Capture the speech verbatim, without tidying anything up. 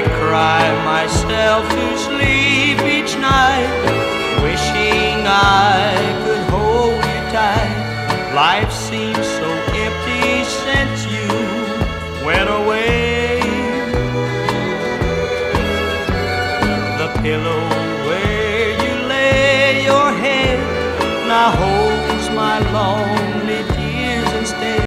cry myself to sleep each night, wishing I could hold you tight. Life seems so empty since you went away. The pillow